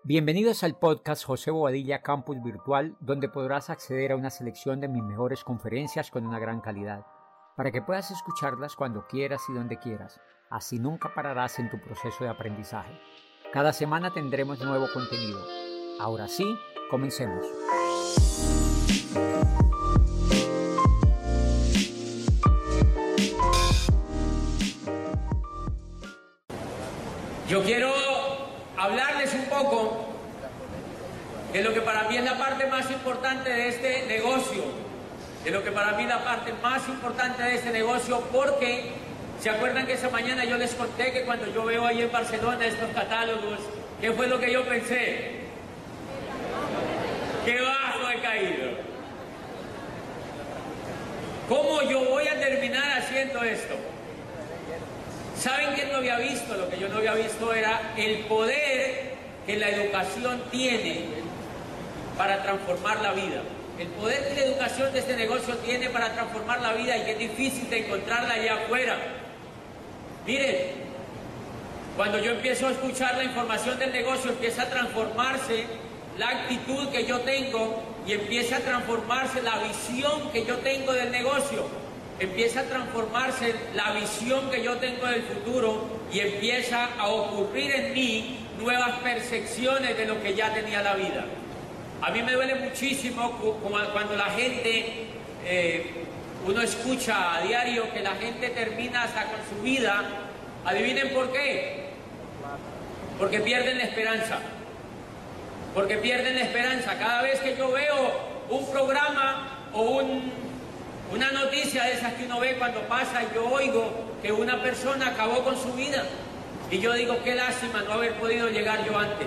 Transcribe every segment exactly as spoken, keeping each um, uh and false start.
Bienvenidos al podcast José Bobadilla Campus Virtual, donde podrás acceder a una selección de mis mejores conferencias con una gran calidad, para que puedas escucharlas cuando quieras y donde quieras. Así nunca pararás en tu proceso de aprendizaje. Cada semana tendremos nuevo contenido. Ahora sí, comencemos. Yo quiero hablarles un poco de lo que para mí es la parte más importante de este negocio, de lo que para mí es la parte más importante de este negocio, porque ¿se acuerdan que esa mañana yo les conté que cuando yo veo ahí en Barcelona estos catálogos, qué fue lo que yo pensé? ¡Qué bajo he caído! ¿Cómo yo voy a terminar haciendo esto? ¿Saben quién no había visto? Lo que yo no había visto era el poder que la educación tiene para transformar la vida. El poder que la educación de este negocio tiene para transformar la vida y que es difícil de encontrarla allá afuera. Miren, cuando yo empiezo a escuchar la información del negocio, empieza a transformarse la actitud que yo tengo y empieza a transformarse la visión que yo tengo del negocio. Empieza a transformarse la visión que yo tengo del futuro y empieza a ocurrir en mí nuevas percepciones de lo que ya tenía la vida. A mí me duele muchísimo cuando la gente, eh, uno escucha a diario que la gente termina hasta con su vida. ¿Adivinen por qué? Porque pierden la esperanza. Porque pierden la esperanza. Cada vez que yo veo un programa o un... una noticia de esas que uno ve cuando pasa y yo oigo que una persona acabó con su vida y yo digo, qué lástima no haber podido llegar yo antes.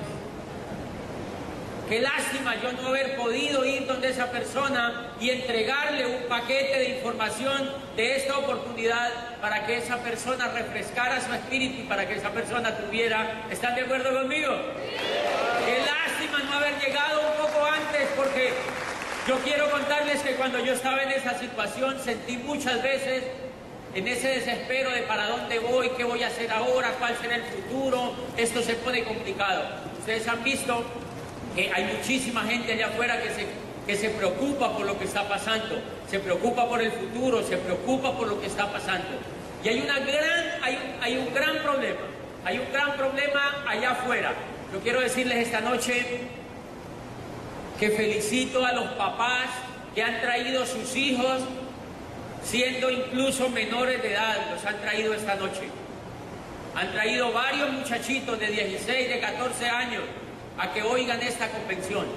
Qué lástima yo no haber podido ir donde esa persona y entregarle un paquete de información de esta oportunidad para que esa persona refrescara su espíritu y para que esa persona tuviera... ¿Están de acuerdo conmigo? Qué lástima no haber llegado un poco antes, porque yo quiero contarles que cuando yo estaba en esa situación sentí muchas veces en ese desespero de para dónde voy, qué voy a hacer ahora, cuál será el futuro. Esto se pone complicado. Ustedes han visto que hay muchísima gente allá afuera que se, que se preocupa por lo que está pasando, se preocupa por el futuro, se preocupa por lo que está pasando. Y hay, una gran, hay, hay un gran problema, hay un gran problema allá afuera. Yo quiero decirles esta noche que felicito a los papás que han traído sus hijos, siendo incluso menores de edad, los han traído esta noche. Han traído varios muchachitos de dieciséis, de catorce años a que oigan esta convención.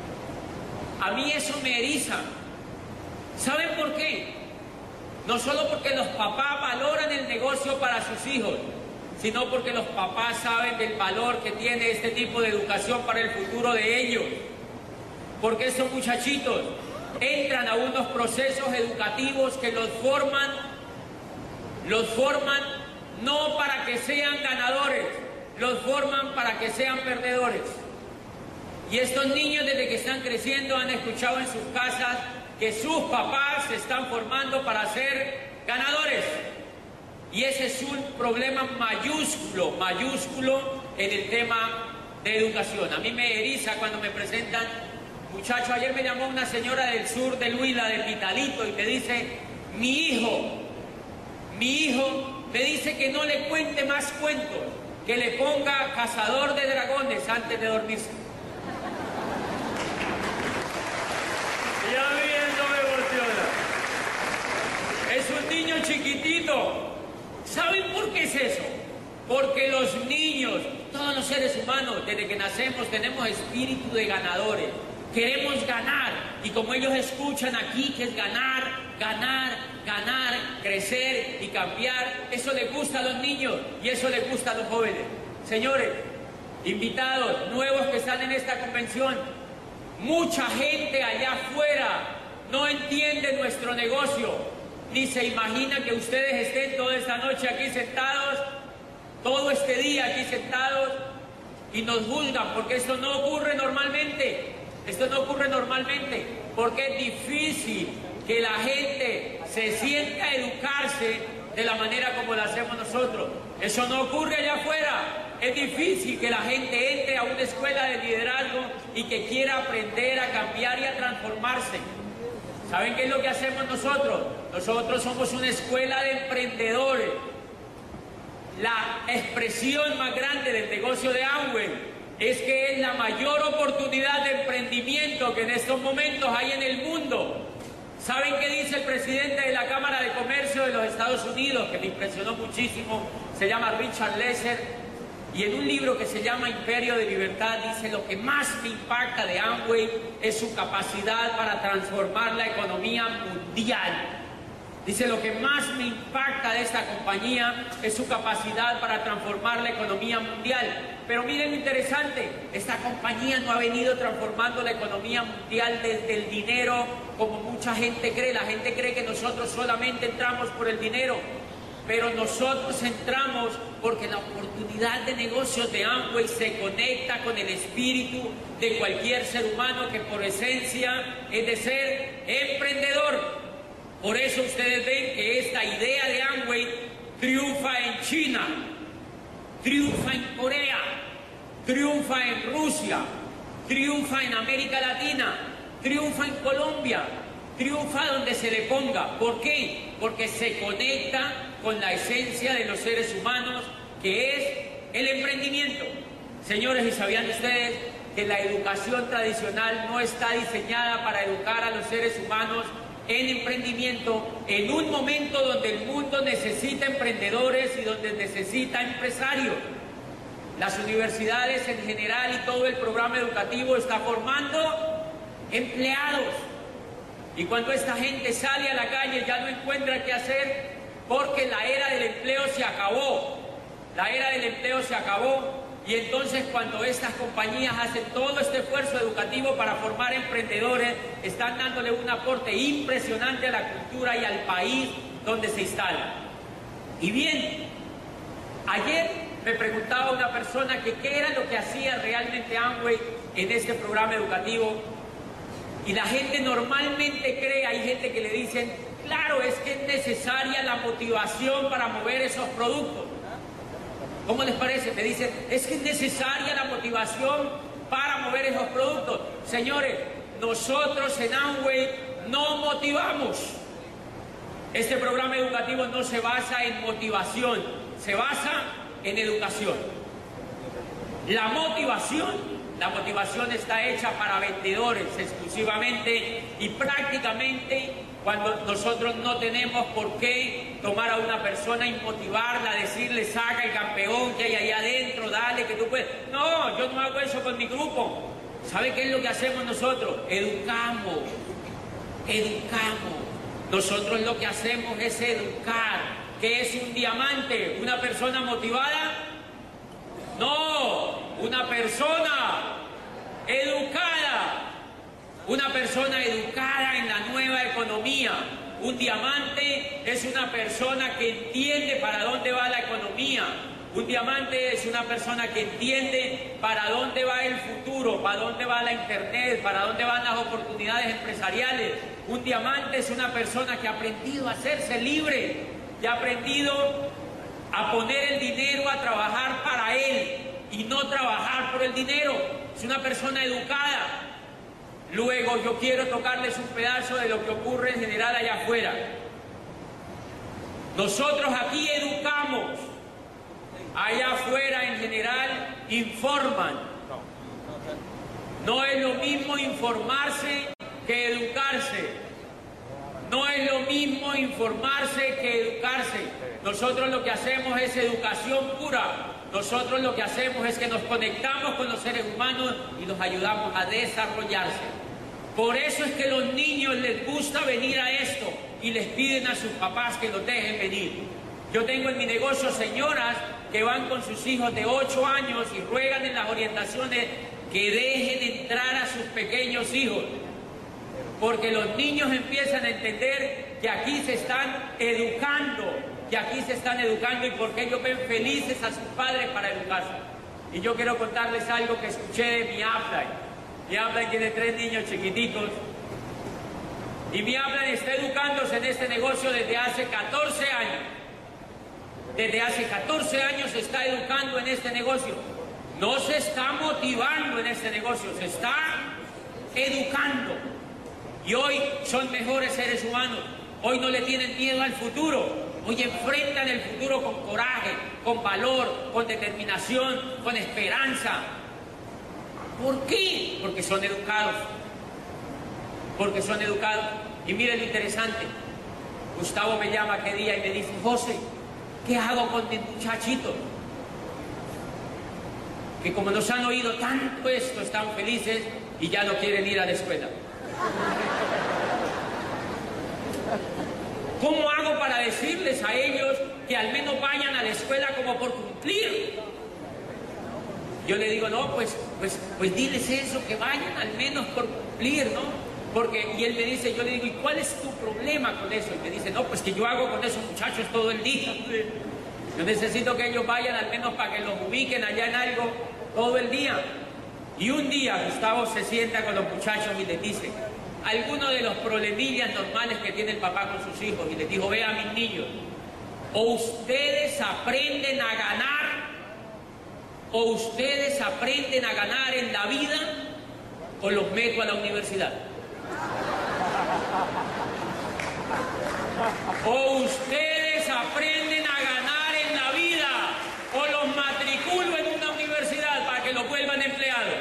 A mí eso me eriza. ¿Saben por qué? No solo porque los papás valoran el negocio para sus hijos, sino porque los papás saben del valor que tiene este tipo de educación para el futuro de ellos. Porque esos muchachitos entran a unos procesos educativos que los forman, los forman no para que sean ganadores, los forman para que sean perdedores. Y estos niños desde que están creciendo han escuchado en sus casas que sus papás se están formando para ser ganadores. Y ese es un problema mayúsculo, mayúsculo en el tema de educación. A mí me eriza cuando me presentan muchachos. Ayer me llamó una señora del sur de Huila, de Pitalito, y me dice, mi hijo, mi hijo me dice que no le cuente más cuentos, que le ponga cazador de dragones antes de dormirse. Y a mí eso me emociona. Es un niño chiquitito. ¿Saben por qué es eso? Porque los niños, todos los seres humanos, desde que nacemos tenemos espíritu de ganadores. Queremos ganar, y como ellos escuchan aquí que es ganar, ganar, ganar, crecer y cambiar, eso les gusta a los niños y eso les gusta a los jóvenes. Señores, invitados nuevos que están en esta convención, mucha gente allá afuera no entiende nuestro negocio, ni se imagina que ustedes estén toda esta noche aquí sentados, todo este día aquí sentados, y nos juzgan, porque esto no ocurre normalmente. Esto no ocurre normalmente porque es difícil que la gente se sienta a educarse de la manera como lo hacemos nosotros. Eso no ocurre allá afuera. Es difícil que la gente entre a una escuela de liderazgo y que quiera aprender a cambiar y a transformarse. ¿Saben qué es lo que hacemos nosotros? Nosotros somos una escuela de emprendedores. La expresión más grande del negocio de Amway es que es la mayor oportunidad de emprendimiento que en estos momentos hay en el mundo. ¿Saben qué dice el presidente de la Cámara de Comercio de los Estados Unidos, que me impresionó muchísimo? Se llama Richard Lesser, y en un libro que se llama Imperio de Libertad dice: lo que más me impacta de Amway es su capacidad para transformar la economía mundial. Dice: lo que más me impacta de esta compañía es su capacidad para transformar la economía mundial. Pero miren lo interesante, esta compañía no ha venido transformando la economía mundial desde el dinero como mucha gente cree. La gente cree que nosotros solamente entramos por el dinero, pero nosotros entramos porque la oportunidad de negocios de Amway se conecta con el espíritu de cualquier ser humano que por esencia es de ser emprendedor. Por eso ustedes ven que esta idea de Amway triunfa en China, triunfa en Corea, triunfa en Rusia, triunfa en América Latina, triunfa en Colombia, triunfa donde se le ponga. ¿Por qué? Porque se conecta con la esencia de los seres humanos, que es el emprendimiento. Señores, ¿y sabían ustedes que la educación tradicional no está diseñada para educar a los seres humanos en emprendimiento en un momento donde el mundo necesita emprendedores y donde necesita empresarios? Las universidades en general y todo el programa educativo está formando empleados. Y cuando esta gente sale a la calle ya no encuentra qué hacer, porque la era del empleo se acabó. La era del empleo se acabó. Y entonces cuando estas compañías hacen todo este esfuerzo educativo para formar emprendedores, están dándole un aporte impresionante a la cultura y al país donde se instalan. Y bien, ayer me preguntaba una persona que qué era lo que hacía realmente Amway en este programa educativo. Y la gente normalmente cree, hay gente que le dicen: claro, es que es necesaria la motivación para mover esos productos. ¿Cómo les parece? Me dicen: es que es necesaria la motivación para mover esos productos. Señores, nosotros en Amway no motivamos. Este programa educativo no se basa en motivación, se basa en educación. La motivación La motivación está hecha para vendedores exclusivamente, y prácticamente cuando nosotros no tenemos por qué tomar a una persona y motivarla, decirle: saca el campeón que hay allá adentro, dale que tú puedes. No, yo no hago eso con mi grupo. ¿Sabe qué es lo que hacemos nosotros? Educamos, educamos. Nosotros lo que hacemos es educar. ¿Qué es un diamante? ¿Una persona motivada? No, una persona educada, una persona educada en la nueva economía. Un diamante es una persona que entiende para dónde va la economía. Un diamante es una persona que entiende para dónde va el futuro, para dónde va la internet, para dónde van las oportunidades empresariales. Un diamante es una persona que ha aprendido a hacerse libre, que ha aprendido a poner el dinero a trabajar para él y no trabajar por el dinero. Es una persona educada. Luego yo quiero tocarles un pedazo de lo que ocurre en general allá afuera. Nosotros aquí educamos, allá afuera en general informan. No es lo mismo informarse que educarse. No es lo mismo informarse que educarse. Nosotros lo que hacemos es educación pura. Nosotros lo que hacemos es que nos conectamos con los seres humanos y los ayudamos a desarrollarse. Por eso es que a los niños les gusta venir a esto y les piden a sus papás que los dejen venir. Yo tengo en mi negocio señoras que van con sus hijos de ocho años y ruegan en las orientaciones que dejen entrar a sus pequeños hijos. Porque los niños empiezan a entender que aquí se están educando, que aquí se están educando y porque ellos ven felices a sus padres para educarse. Y yo quiero contarles algo que escuché de mi upline. Mi upline tiene tres niños chiquiticos y mi upline está educándose en este negocio desde hace catorce años. desde hace catorce años se está educando en este negocio. No se está motivando en este negocio, se está educando. Y hoy son mejores seres humanos. Hoy no le tienen miedo al futuro. Hoy enfrentan el futuro con coraje, con valor, con determinación, con esperanza. ¿Por qué? Porque son educados. Porque son educados. Y miren lo interesante. Gustavo me llama aquel día y me dice, José, ¿qué hago con mis muchachitos? Que como nos han oído tanto esto, están felices y ya no quieren ir a la escuela. ¿Cómo hago para decirles a ellos que al menos vayan a la escuela como por cumplir? Yo le digo, no, pues, pues, pues diles eso, que vayan al menos por cumplir, ¿no? Porque, y él me dice, yo le digo, ¿y cuál es tu problema con eso? Y me dice, no, pues que yo hago con esos muchachos todo el día. Yo necesito que ellos vayan al menos para que los ubiquen allá en algo todo el día. Y un día Gustavo se sienta con los muchachos y les dice, algunos de los problemillas normales que tiene el papá con sus hijos, y les dijo, vean mis niños, o ustedes aprenden a ganar, o ustedes aprenden a ganar en la vida, o los meto a la universidad. O ustedes aprenden a ganar en la vida, o los matriculo en una universidad para que los vuelvan empleados.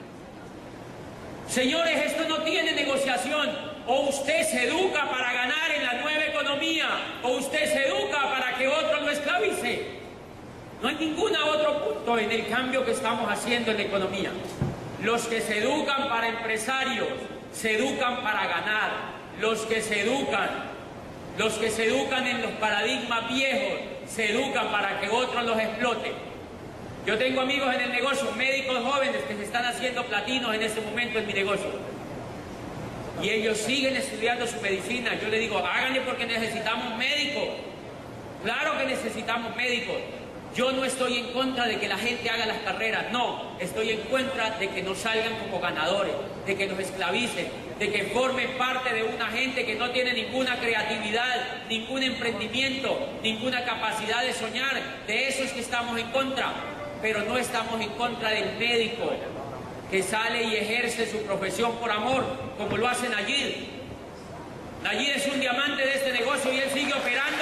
Señores, esto no tiene negociación. O usted se educa para ganar en la nueva economía, o usted se educa para que otro lo esclavice. No hay ningún otro punto en el cambio que estamos haciendo en la economía. Los que se educan para empresarios, se educan para ganar. Los que se educan, los que se educan en los paradigmas viejos, se educan para que otros los exploten. Yo tengo amigos en el negocio, médicos jóvenes que se están haciendo platinos en este momento en mi negocio. Y ellos siguen estudiando su medicina. Yo les digo, háganle porque necesitamos médicos. Claro que necesitamos médicos. Yo no estoy en contra de que la gente haga las carreras, no. Estoy en contra de que no salgan como ganadores, de que nos esclavicen, de que formen parte de una gente que no tiene ninguna creatividad, ningún emprendimiento, ninguna capacidad de soñar. De eso es que estamos en contra. Pero no estamos en contra del médico que sale y ejerce su profesión por amor, como lo hace Nayib. Nayib es un diamante de este negocio y él sigue operando.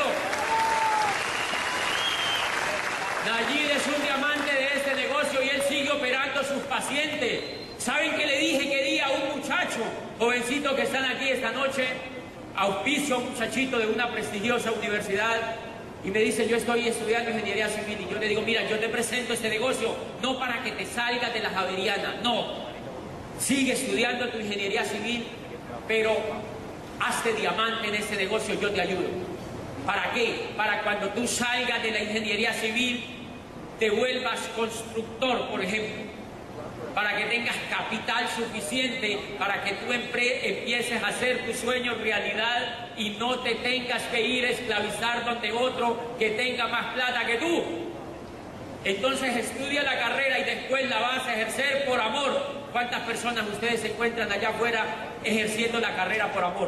Nayib es un diamante de este negocio y él sigue operando a sus pacientes. ¿Saben qué le dije que día a un muchacho, jovencito que están aquí esta noche? Auspicio a un muchachito de una prestigiosa universidad. Y me dice, yo estoy estudiando ingeniería civil. Y yo le digo, mira, yo te presento este negocio no para que te salgas de la Javeriana, no. Sigue estudiando tu ingeniería civil, pero hazte diamante en este negocio, yo te ayudo. ¿Para qué? Para cuando tú salgas de la ingeniería civil, te vuelvas constructor, por ejemplo. Para que tengas capital suficiente para que tú empieces a hacer tus sueños realidad y no te tengas que ir a esclavizar donde otro que tenga más plata que tú. Entonces estudia la carrera y después la vas a ejercer por amor. ¿Cuántas personas ustedes se encuentran allá afuera ejerciendo la carrera por amor?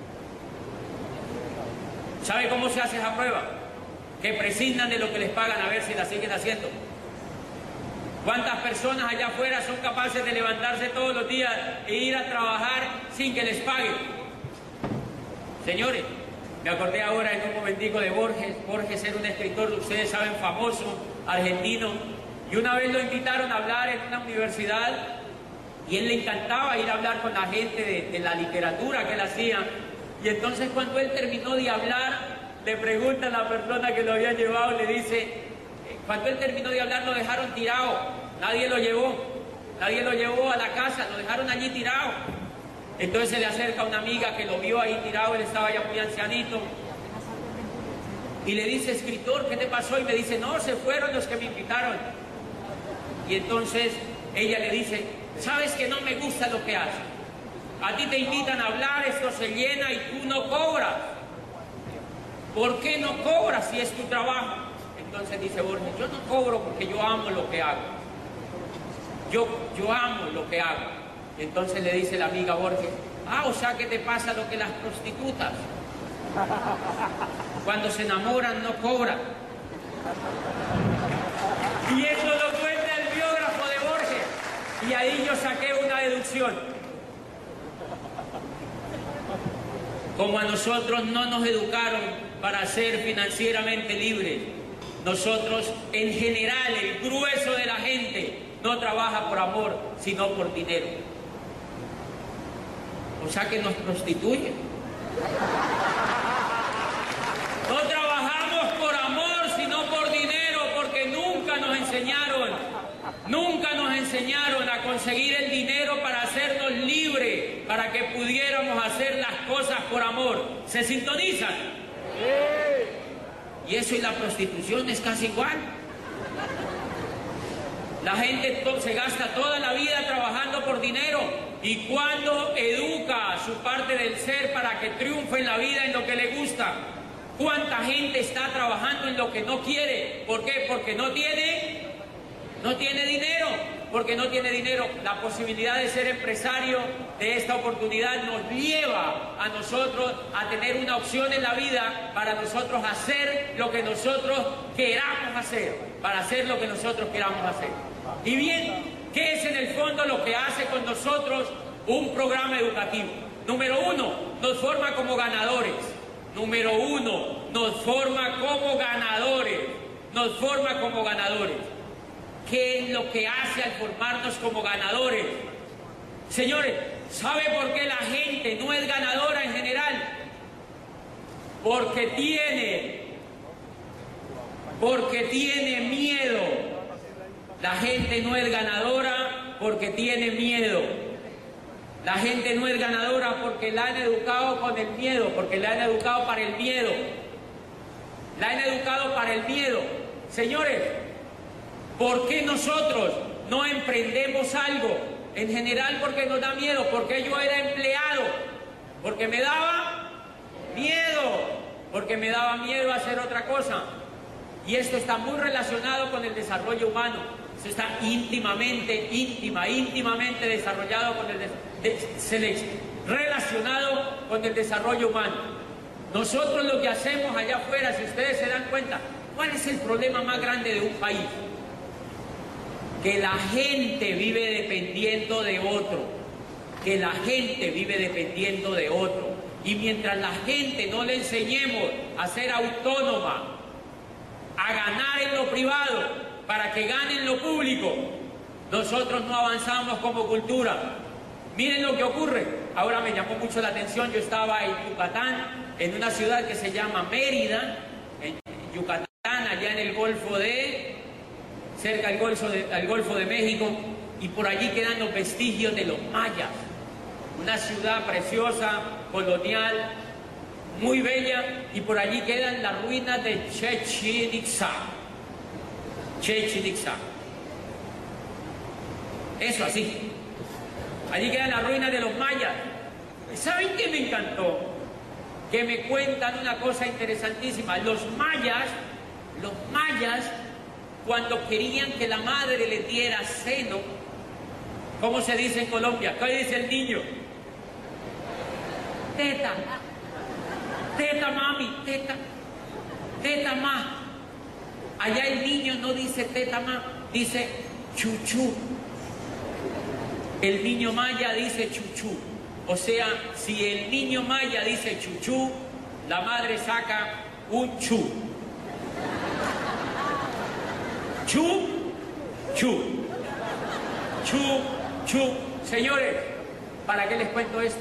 ¿Sabe cómo se hace esa prueba? Que prescindan de lo que les pagan a ver si la siguen haciendo. ¿Cuántas personas allá afuera son capaces de levantarse todos los días e ir a trabajar sin que les paguen? Señores, me acordé ahora en un momentico de Borges. Borges era un escritor, ustedes saben, famoso, argentino. Y una vez lo invitaron a hablar en una universidad y él le encantaba ir a hablar con la gente de, de la literatura que él hacía. Y entonces cuando él terminó de hablar, le pregunta a la persona que lo había llevado, le dice... Cuando él terminó de hablar lo dejaron tirado, nadie lo llevó, nadie lo llevó a la casa, lo dejaron allí tirado. Entonces se le acerca una amiga que lo vio ahí tirado, él estaba ya muy ancianito, y le dice, escritor, ¿qué te pasó? Y me dice, no, se fueron los que me invitaron. Y entonces ella le dice, sabes que no me gusta lo que haces, a ti te invitan a hablar, esto se llena y tú no cobras. ¿Por qué no cobras si es tu trabajo? Entonces dice Borges, yo no cobro porque yo amo lo que hago. Yo, yo amo lo que hago. Entonces le dice la amiga Borges, ah, o sea que te pasa lo que las prostitutas. Cuando se enamoran no cobran. Y eso lo cuenta el biógrafo de Borges. Y ahí yo saqué una deducción. Como a nosotros no nos educaron para ser financieramente libres, nosotros, en general, el grueso de la gente no trabaja por amor, sino por dinero. O sea que nos prostituyen. No trabajamos por amor, sino por dinero, porque nunca nos enseñaron, nunca nos enseñaron a conseguir el dinero para hacernos libres, para que pudiéramos hacer las cosas por amor. ¿Se sintonizan? Sí. Y eso y la prostitución es casi igual. La gente se gasta toda la vida trabajando por dinero, y cuando educa su parte del ser para que triunfe en la vida en lo que le gusta, ¿cuánta gente está trabajando en lo que no quiere? ¿Por qué? Porque no tiene, no tiene dinero. Porque no tiene dinero. La posibilidad de ser empresario de esta oportunidad nos lleva a nosotros a tener una opción en la vida para nosotros hacer lo que nosotros queramos hacer, para hacer lo que nosotros queramos hacer. Y bien, ¿qué es en el fondo lo que hace con nosotros un programa educativo? Número uno, nos forma como ganadores. Número uno, nos forma como ganadores. Nos forma como ganadores. ¿Qué es lo que hace al formarnos como ganadores? Señores, ¿sabe por qué la gente no es ganadora en general? Porque tiene, porque tiene miedo. La gente no es ganadora porque tiene miedo. La gente no es ganadora porque la han educado con el miedo, porque la han educado para el miedo. La han educado para el miedo. Señores, ¿por qué nosotros no emprendemos algo? En general porque nos da miedo, porque yo era empleado, porque me daba miedo, porque me daba miedo hacer otra cosa. Y esto está muy relacionado con el desarrollo humano. Esto está íntimamente, íntima, íntimamente desarrollado con el de, de, relacionado con el desarrollo humano. Nosotros lo que hacemos allá afuera, si ustedes se dan cuenta, ¿cuál es el problema más grande de un país? Que la gente vive dependiendo de otro, que la gente vive dependiendo de otro. Y mientras la gente no le enseñemos a ser autónoma, a ganar en lo privado, para que gane en lo público, nosotros no avanzamos como cultura. Miren lo que ocurre. Ahora me llamó mucho la atención, yo estaba en Yucatán, en una ciudad que se llama Mérida, en Yucatán, allá en el Golfo de... cerca del Golfo de, al Golfo de México, y por allí quedan los vestigios de los mayas. Una ciudad preciosa, colonial, muy bella, y por allí quedan las ruinas de Chichén Itzá. Chichén Itzá. Eso así. Allí quedan las ruinas de los mayas. ¿Saben qué me encantó? Que me cuentan una cosa interesantísima. Los mayas, los mayas, cuando querían que la madre le diera seno, ¿cómo se dice en Colombia? ¿Qué dice el niño? Teta. Teta, mami, teta. Teta, ma. Allá el niño no dice teta, ma, dice chuchú. El niño maya dice chuchú. O sea, si el niño maya dice chuchú, la madre saca un chu. Chu, chu, chu, chu. Señores, ¿para qué les cuento esto?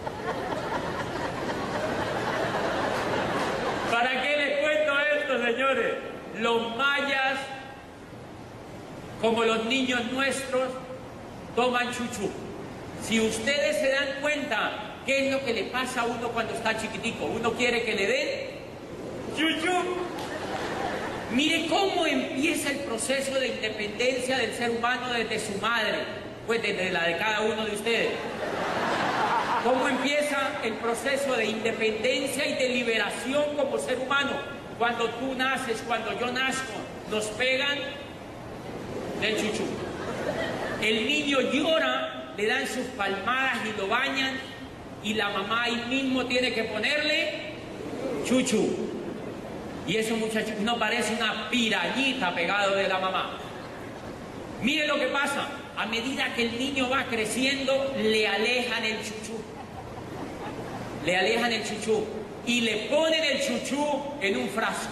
¿Para qué les cuento esto, señores? Los mayas, como los niños nuestros, toman chuchú. Si ustedes se dan cuenta, ¿qué es lo que le pasa a uno cuando está chiquitico? Uno quiere que le den chuchú. Mire cómo empieza el proceso de independencia del ser humano desde su madre, pues desde la de cada uno de ustedes. Cómo empieza el proceso de independencia y de liberación como ser humano. Cuando tú naces, cuando yo nazco, nos pegan del chuchú. El niño llora, le dan sus palmadas y lo bañan, y la mamá ahí mismo tiene que ponerle chuchú. Y esos muchachos, uno parece una pirañita pegado de la mamá. Mire lo que pasa, a medida que el niño va creciendo, le alejan el chuchú. Le alejan el chuchú y le ponen el chuchú en un frasco.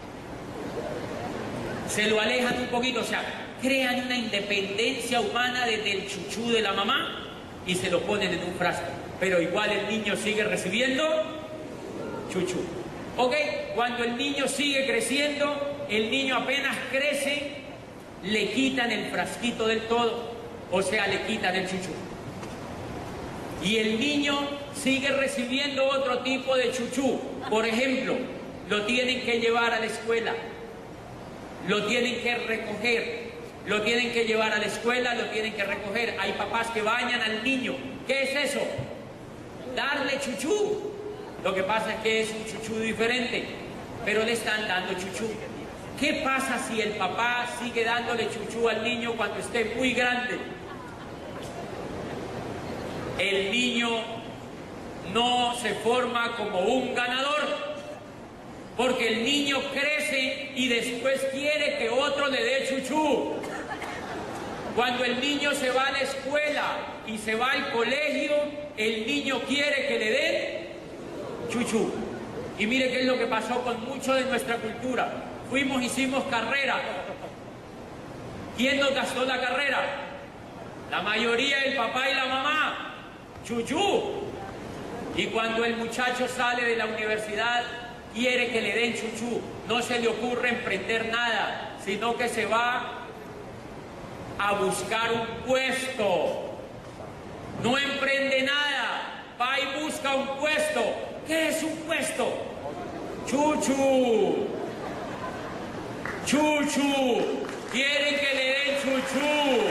Se lo alejan un poquito, o sea, crean una independencia humana desde el chuchú de la mamá y se lo ponen en un frasco. Pero igual el niño sigue recibiendo chuchú. ¿Ok? Cuando el niño sigue creciendo, el niño apenas crece, le quitan el frasquito del todo, o sea, le quitan el chuchú. Y el niño sigue recibiendo otro tipo de chuchú. Por ejemplo, lo tienen que llevar a la escuela, lo tienen que recoger, lo tienen que llevar a la escuela, lo tienen que recoger. Hay papás que bañan al niño. ¿Qué es eso? Darle chuchú. Lo que pasa es que es un chuchú diferente, pero le están dando chuchú. ¿Qué pasa si el papá sigue dándole chuchú al niño cuando esté muy grande? El niño no se forma como un ganador, porque el niño crece y después quiere que otro le dé chuchú. Cuando el niño se va a la escuela y se va al colegio, el niño quiere que le den chuchú. Y mire qué es lo que pasó con mucho de nuestra cultura. Fuimos, hicimos carrera. ¿Quién nos gastó la carrera? La mayoría, el papá y la mamá. Chuchú. Y cuando el muchacho sale de la universidad, quiere que le den chuchú. No se le ocurre emprender nada, sino que se va a buscar un puesto. No emprende nada, va y busca un puesto. ¿Qué es un puesto? Chuchú. Chuchú. Quieren que le den chuchú.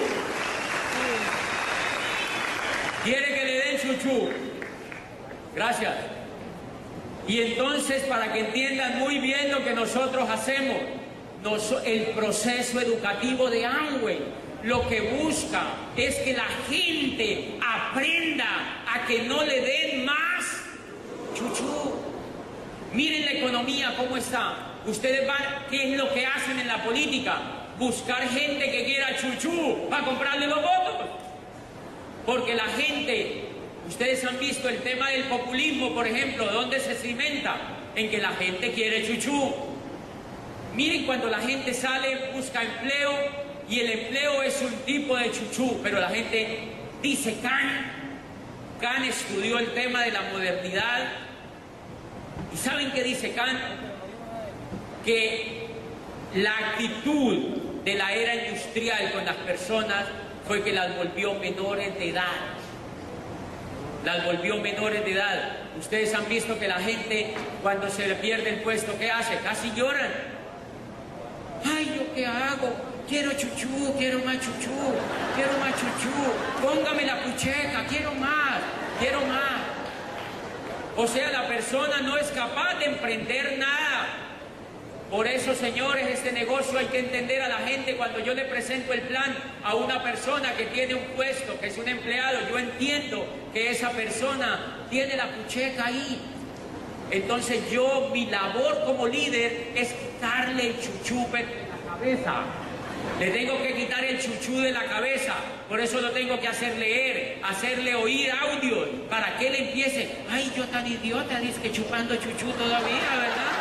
Quiere que le den chuchú. Gracias. Y entonces, para que entiendan muy bien lo que nosotros hacemos, nos, el proceso educativo de Amway, lo que busca es que la gente aprenda a que no le den más chuchú. Miren la economía cómo está. Ustedes van, ¿qué es lo que hacen en la política? Buscar gente que quiera chuchú para comprarle los votos. Porque la gente, ustedes han visto el tema del populismo, por ejemplo, ¿dónde se cimenta? En que la gente quiere chuchú. Miren, cuando la gente sale, busca empleo, y el empleo es un tipo de chuchú, pero la gente dice Kant. Kant estudió el tema de la modernidad. ¿Y saben qué dice Kant? Que la actitud de la era industrial con las personas fue que las volvió menores de edad. Las volvió menores de edad. Ustedes han visto que la gente, cuando se le pierde el puesto, ¿qué hace? Casi lloran. Ay, ¿yo qué hago? Quiero chuchú, quiero más chuchú, quiero más chuchú. Póngame la pucheca, quiero más, quiero más. O sea, la persona no es capaz de emprender nada. Por eso, señores, este negocio hay que entender a la gente. Cuando yo le presento el plan a una persona que tiene un puesto, que es un empleado, yo entiendo que esa persona tiene la pucheca ahí. Entonces yo, mi labor como líder es quitarle el chuchupe de la cabeza. Le tengo que quitar el chuchú de la cabeza. Por eso lo tengo que hacer leer, hacerle oír audios, para que él empiece. Ay, yo tan idiota, dice que chupando chuchú todavía, ¿verdad?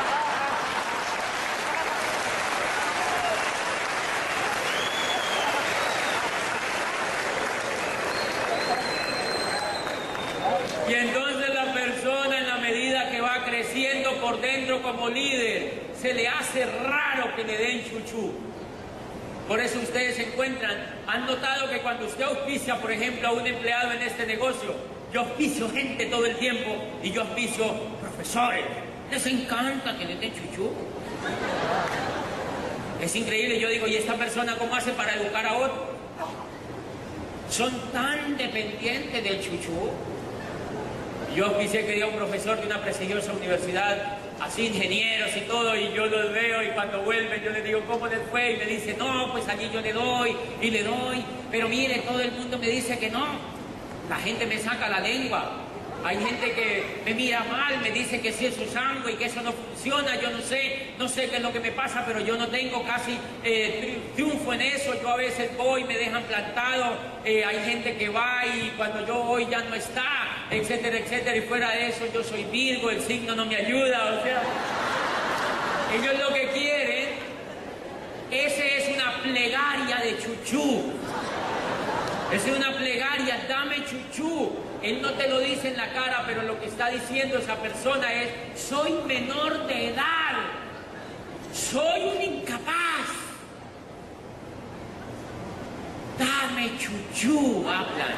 Y entonces la persona, en la medida que va creciendo por dentro como líder, se le hace raro que le den chuchú. Por eso ustedes se encuentran, han notado que cuando usted auspicia, por ejemplo, a un empleado en este negocio, yo auspicio gente todo el tiempo y yo auspicio profesores. Les encanta que le den chuchú. Es increíble, yo digo, ¿y esta persona cómo hace para educar a otro? Son tan dependientes del chuchú. Yo auspicié que quería un profesor de una prestigiosa universidad, así ingenieros y todo, y yo los veo y cuando vuelven yo les digo, ¿cómo les fue? Y me dice, no, pues allí yo le doy y le doy, pero mire, todo el mundo me dice que no. La gente me saca la lengua. Hay gente que me mira mal, me dice que sí es su sangre y que eso no funciona. Yo no sé, no sé qué es lo que me pasa, pero yo no tengo casi eh, triunfo en eso. Yo a veces voy, me dejan plantado. Eh, hay gente que va y cuando yo voy ya no está, etcétera, etcétera. Y fuera de eso, yo soy Virgo, el signo no me ayuda. O sea, ellos lo que quieren, ese es una plegaria de chuchú. Esa es una plegaria, dame chuchú. Él no te lo dice en la cara, pero lo que está diciendo esa persona es, soy menor de edad, soy un incapaz. Dame chuchú, hablan.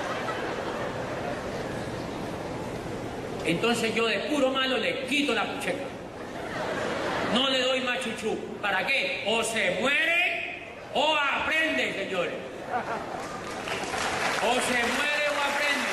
Entonces yo de puro malo le quito la pucheca. No le doy más chuchú. ¿Para qué? O se muere o aprende, señores. O se muere o aprende.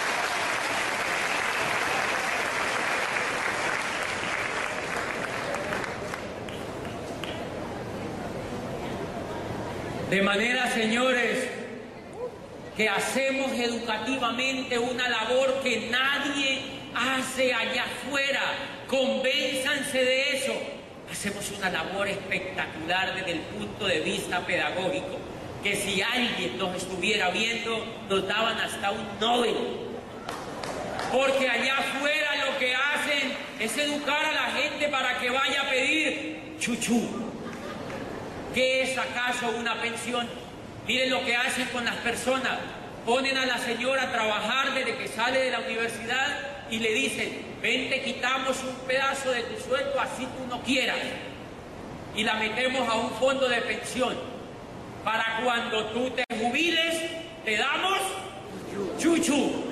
De manera, señores, que hacemos educativamente una labor que nadie hace allá afuera. Convénzanse de eso. Hacemos una labor espectacular desde el punto de vista pedagógico, que si alguien nos estuviera viendo, nos daban hasta un Nobel. Porque allá afuera lo que hacen es educar a la gente para que vaya a pedir chuchú. ¿Qué es acaso una pensión? Miren lo que hacen con las personas. Ponen a la señora a trabajar desde que sale de la universidad y le dicen, ven, te quitamos un pedazo de tu sueldo así tú no quieras. Y la metemos a un fondo de pensión. Para cuando tú te jubiles, te damos chuchu.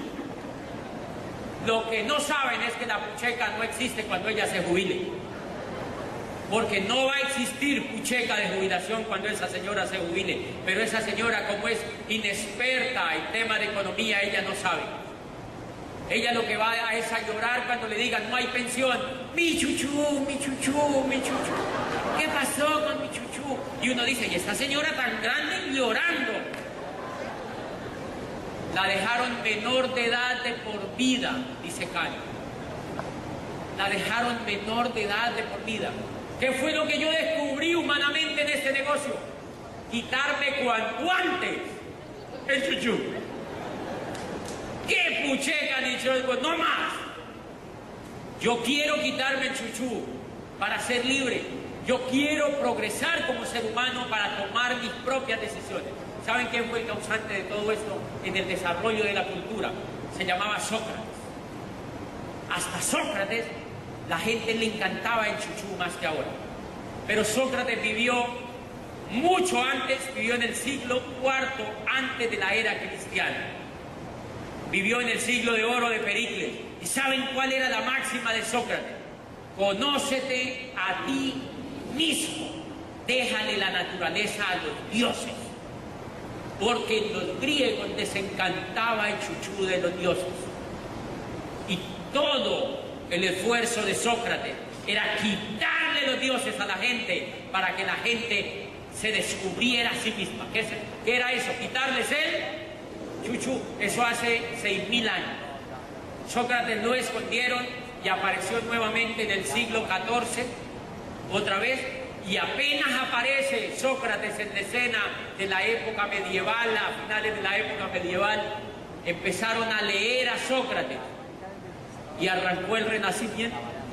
Lo que no saben es que la pucheca no existe cuando ella se jubile. Porque no va a existir pucheca de jubilación cuando esa señora se jubile. Pero esa señora, como es inexperta en tema de economía, ella no sabe. Ella lo que va a es a llorar cuando le digan no hay pensión. Mi chuchú, mi chuchú, mi chuchú. ¿Qué pasó con mi chuchú? Y uno dice, ¿y esta señora tan grande llorando? La dejaron menor de edad de por vida, dice Cali. La dejaron menor de edad de por vida. ¿Qué fue lo que yo descubrí humanamente en este negocio? Quitarme cuanto antes el chuchú. ¿Qué pucheca, dicho? Pues no más. Yo quiero quitarme el chuchú para ser libre. Yo quiero progresar como ser humano para tomar mis propias decisiones. ¿Saben quién fue el causante de todo esto en el desarrollo de la cultura? Se llamaba Sócrates. Hasta Sócrates, la gente le encantaba el chuchú más que ahora. Pero Sócrates vivió mucho antes, vivió en el siglo cuarto antes de la era cristiana. Vivió en el siglo de oro de Pericles. ¿Y saben cuál era la máxima de Sócrates? Conócete a ti mismo. Déjale la naturaleza a los dioses. Porque los griegos les encantaba el chuchú de los dioses. Y todo el esfuerzo de Sócrates era quitarle los dioses a la gente para que la gente se descubriera a sí misma. ¿Qué, es, qué era eso? Quitarles el chuchú. Eso hace seis mil años. Sócrates lo escondieron y apareció nuevamente en el siglo catorce, otra vez, y apenas aparece Sócrates en la escena de la época medieval, a finales de la época medieval, empezaron a leer a Sócrates y arrancó el Renacimiento.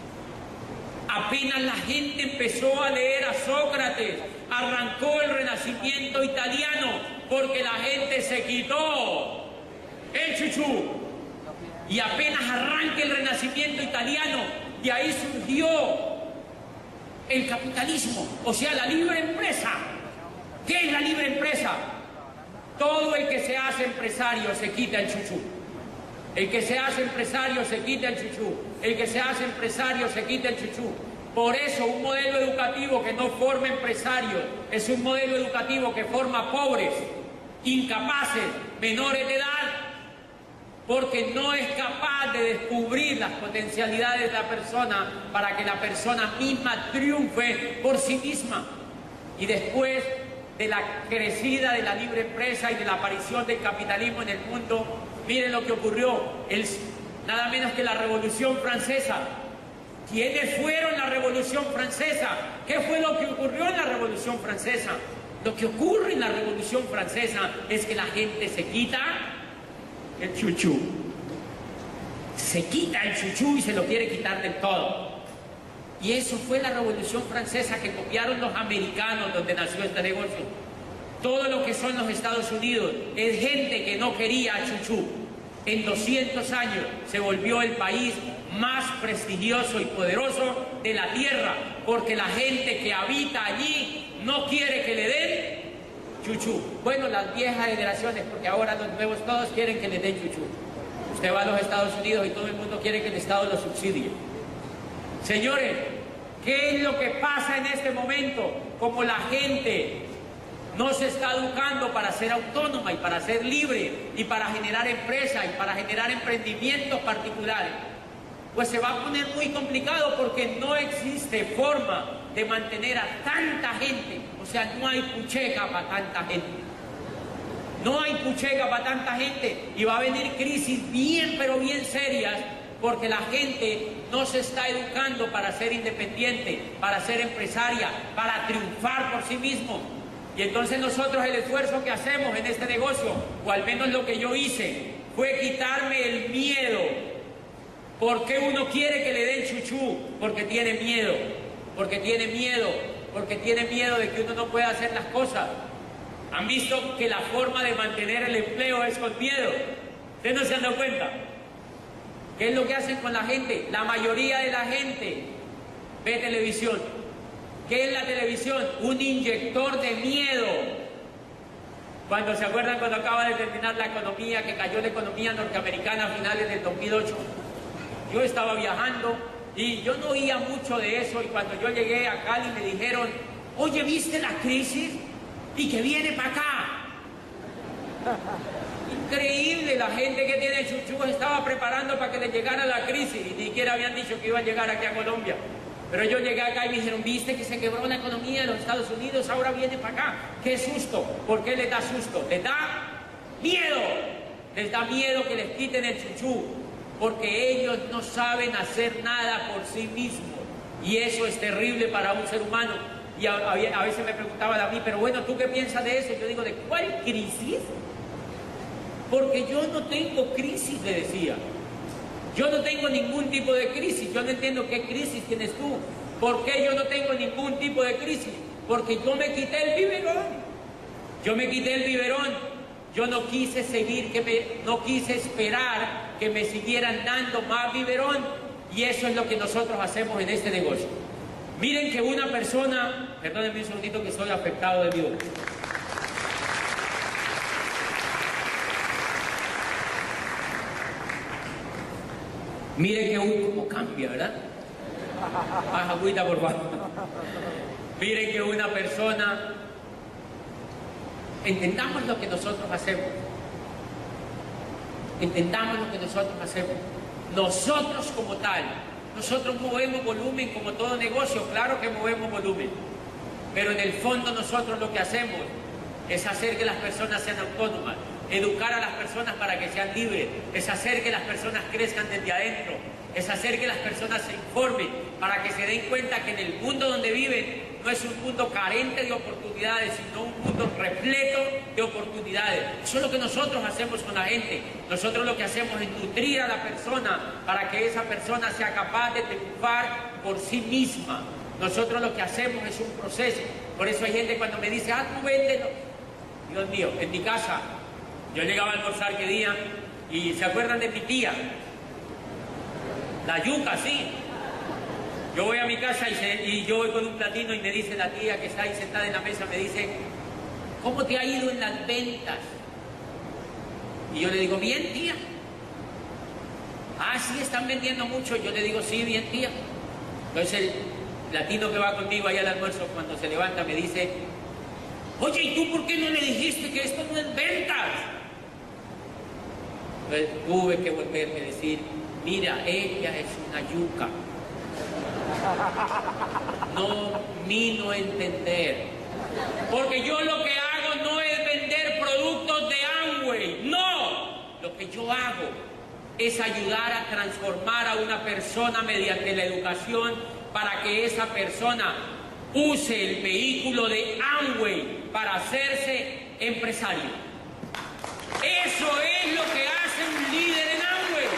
Apenas la gente empezó a leer a Sócrates, arrancó el Renacimiento italiano, porque la gente se quitó el chuchú. Y apenas arranca el Renacimiento italiano, y ahí surgió el capitalismo, o sea, la libre empresa. ¿Qué es la libre empresa? Todo el que se hace empresario se quita el chuchú. El que se hace empresario se quita el chuchú. El que se hace empresario se quita el chuchú. Por eso un modelo educativo que no forma empresarios es un modelo educativo que forma pobres, incapaces, menores de edad, porque no es capaz de descubrir las potencialidades de la persona para que la persona misma triunfe por sí misma. Y después de la crecida de la libre empresa y de la aparición del capitalismo en el mundo, miren lo que ocurrió. El, nada menos que la Revolución Francesa. ¿Quiénes fueron la Revolución Francesa? ¿Qué fue lo que ocurrió en la Revolución Francesa? Lo que ocurre en la Revolución Francesa es que la gente se quita el chuchú. Se quita el chuchú y se lo quiere quitar del todo. Y eso fue la Revolución Francesa que copiaron los americanos, donde nació este negocio. Todo lo que son los Estados Unidos es gente que no quería chuchú. En doscientos años se volvió el país más prestigioso y poderoso de la tierra, porque la gente que habita allí no quiere que le den chuchú. Bueno, las viejas generaciones, porque ahora los nuevos todos quieren que le den chuchú. Usted va a los Estados Unidos y todo el mundo quiere que el Estado lo subsidie. Señores, ¿qué es lo que pasa en este momento? Como la gente no se está educando para ser autónoma y para ser libre y para generar empresa y para generar emprendimientos particulares, pues se va a poner muy complicado porque no existe forma de mantener a tanta gente. O sea, no hay pucheca para tanta gente. No hay pucheca para tanta gente y va a venir crisis bien, pero bien serias, porque la gente no se está educando para ser independiente, para ser empresaria, para triunfar por sí mismo. Y entonces nosotros el esfuerzo que hacemos en este negocio, o al menos lo que yo hice, fue quitarme el miedo. ¿Por qué uno quiere que le den chuchú? Porque tiene miedo, porque tiene miedo, porque tiene miedo de que uno no pueda hacer las cosas. ¿Han visto que la forma de mantener el empleo es con miedo? ¿Ustedes no se han dado cuenta? ¿Qué es lo que hacen con la gente? La mayoría de la gente ve televisión. ¿Qué es la televisión? Un inyector de miedo. Cuando se acuerdan cuando acaba de terminar la economía, que cayó la economía norteamericana a finales del dos mil ocho, yo estaba viajando y yo no oía mucho de eso, y cuando yo llegué a Cali me dijeron, oye, ¿viste la crisis? Y que viene para acá. Increíble, la gente que tiene chuchú estaba preparando para que le llegara la crisis y ni siquiera habían dicho que iba a llegar aquí a Colombia. Pero yo llegué acá y me dijeron, ¿viste que se quebró la economía de los Estados Unidos? Ahora viene para acá. ¡Qué susto! ¿Por qué les da susto? Les da miedo. Les da miedo que les quiten el chuchú, porque ellos no saben hacer nada por sí mismos. Y eso es terrible para un ser humano. Y a, a, a veces me preguntaban a mí, pero bueno, ¿tú qué piensas de eso? Yo digo, ¿de cuál crisis? Porque yo no tengo crisis, le decía. Yo no tengo ningún tipo de crisis. Yo no entiendo qué crisis tienes tú. ¿Por qué yo no tengo ningún tipo de crisis? Porque yo me quité el biberón. Yo me quité el biberón. Yo no quise seguir, que me, no quise esperar que me siguieran dando más biberón. Y eso es lo que nosotros hacemos en este negocio. Miren que una persona... Perdónenme un segundito que estoy afectado de mi voz. Mire que uno como cambia, ¿verdad? Baja agüita, por favor. Mire que una persona... Entendamos lo que nosotros hacemos. Entendamos lo que nosotros hacemos. Nosotros como tal, nosotros movemos volumen como todo negocio, claro que movemos volumen. Pero en el fondo nosotros lo que hacemos es hacer que las personas sean autónomas. Educar a las personas para que sean libres, es hacer que las personas crezcan desde adentro, es hacer que las personas se informen para que se den cuenta que en el mundo donde viven no es un mundo carente de oportunidades, sino un mundo repleto de oportunidades. Eso es lo que nosotros hacemos con la gente. Nosotros lo que hacemos es nutrir a la persona para que esa persona sea capaz de triunfar por sí misma. Nosotros lo que hacemos es un proceso. Por eso hay gente cuando me dice, ah, tú véndelo. Dios mío, en mi casa yo llegaba a almorzar que día y ¿se acuerdan de mi tía? La yuca, sí. Yo voy a mi casa y, se, y yo voy con un platino y me dice la tía que está ahí sentada en la mesa, me dice, ¿cómo te ha ido en las ventas? Y yo le digo, bien, tía. Ah, sí, están vendiendo mucho. Yo le digo, sí, bien, tía. Entonces el latino que va conmigo ahí al almuerzo, cuando se levanta, me dice, oye, ¿y tú por qué no le dijiste que esto no es ventas? Entonces tuve que volverme a decir, mira, ella es una yuca. No vino a entender. Porque yo lo que hago no es vender productos de Amway. No. Lo que yo hago es ayudar a transformar a una persona mediante la educación para que esa persona use el vehículo de Amway para hacerse empresario. Eso es lo que hace un líder en Amway.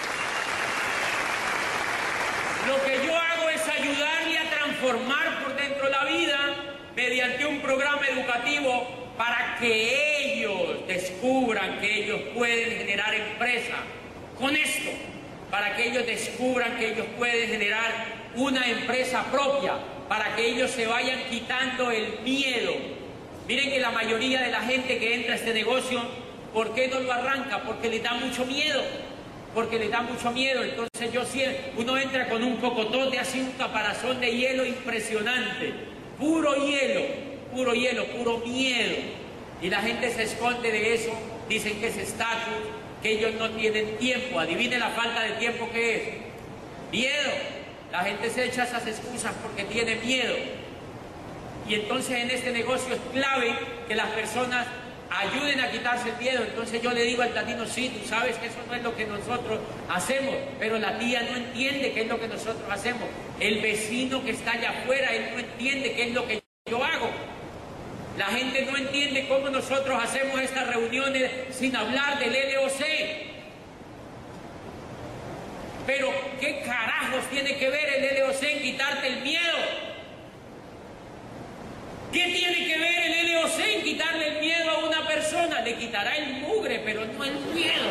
Lo que yo hago es ayudarle a transformar por dentro la vida mediante un programa educativo para que ellos descubran que ellos pueden generar empresa con esto, para que ellos descubran que ellos pueden generar una empresa propia, para que ellos se vayan quitando el miedo. Miren que la mayoría de la gente que entra a este negocio, ¿por qué no lo arranca? Porque le da mucho miedo, porque le da mucho miedo. Entonces yo siempre, uno entra con un cocotote, así un caparazón de hielo impresionante, puro hielo, puro hielo, puro miedo. Y la gente se esconde de eso, dicen que es estatus, que ellos no tienen tiempo. Adivine la falta de tiempo que es. Miedo. La gente se echa esas excusas porque tiene miedo. Y entonces en este negocio es clave que las personas ayuden a quitarse el miedo. Entonces yo le digo al latino, sí, tú sabes que eso no es lo que nosotros hacemos, pero la tía no entiende qué es lo que nosotros hacemos. El vecino que está allá afuera, él no entiende qué es lo que yo hago. La gente no entiende cómo nosotros hacemos estas reuniones sin hablar del L O C. Pero, ¿qué carajos tiene que ver el L O C en quitarte el miedo? ¿Qué tiene que ver el L O C en quitarle el miedo a una persona? Le quitará el mugre, pero no el miedo.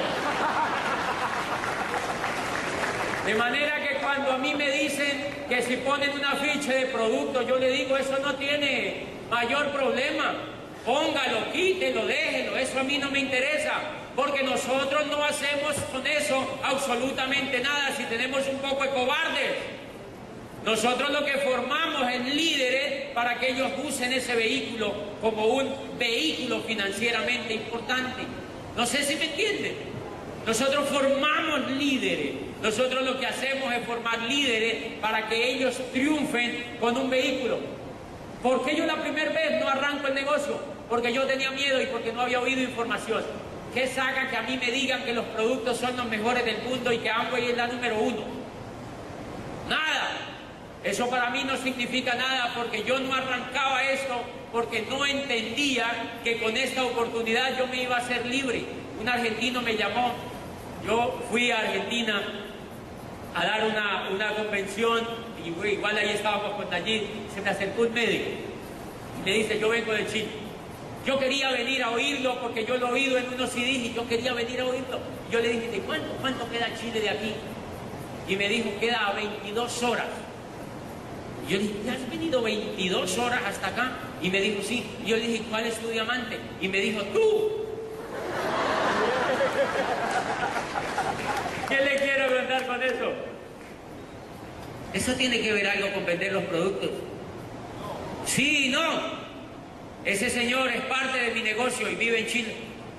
De manera que cuando a mí me dicen que si ponen un afiche de producto, yo le digo, eso no tiene mayor problema. Póngalo, quítelo, déjelo, eso a mí no me interesa, porque nosotros no hacemos con eso absolutamente nada si tenemos un poco de cobardes. Nosotros lo que formamos es líderes para que ellos usen ese vehículo como un vehículo financieramente importante. No sé si me entienden. Nosotros formamos líderes. Nosotros lo que hacemos es formar líderes para que ellos triunfen con un vehículo. ¿Por qué yo la primera vez no arranco el negocio? Porque yo tenía miedo y porque no había oído información. ¿Qué saca que a mí me digan que los productos son los mejores del mundo y que Amway es la número uno? Nada. Eso para mí no significa nada, porque yo no arrancaba esto porque no entendía que con esta oportunidad yo me iba a hacer libre. Un argentino me llamó, yo fui a Argentina a dar una, una convención, y igual ahí estábamos con Nayib, se me acercó un médico y me dice, yo vengo de Chile. Yo quería venir a oírlo porque yo lo he oído en unos C Ds y yo quería venir a oírlo. Yo le dije, ¿de cuánto, cuánto queda Chile de aquí? Y me dijo, queda a veintidós horas. Y yo le dije, ¿te has venido veintidós horas hasta acá? Y me dijo, sí. Y yo le dije, ¿cuál es tu diamante? Y me dijo, tú. ¿Qué le quiero contar con eso? ¿Eso tiene que ver algo con vender los productos? Sí, no. Ese señor es parte de mi negocio y vive en Chile.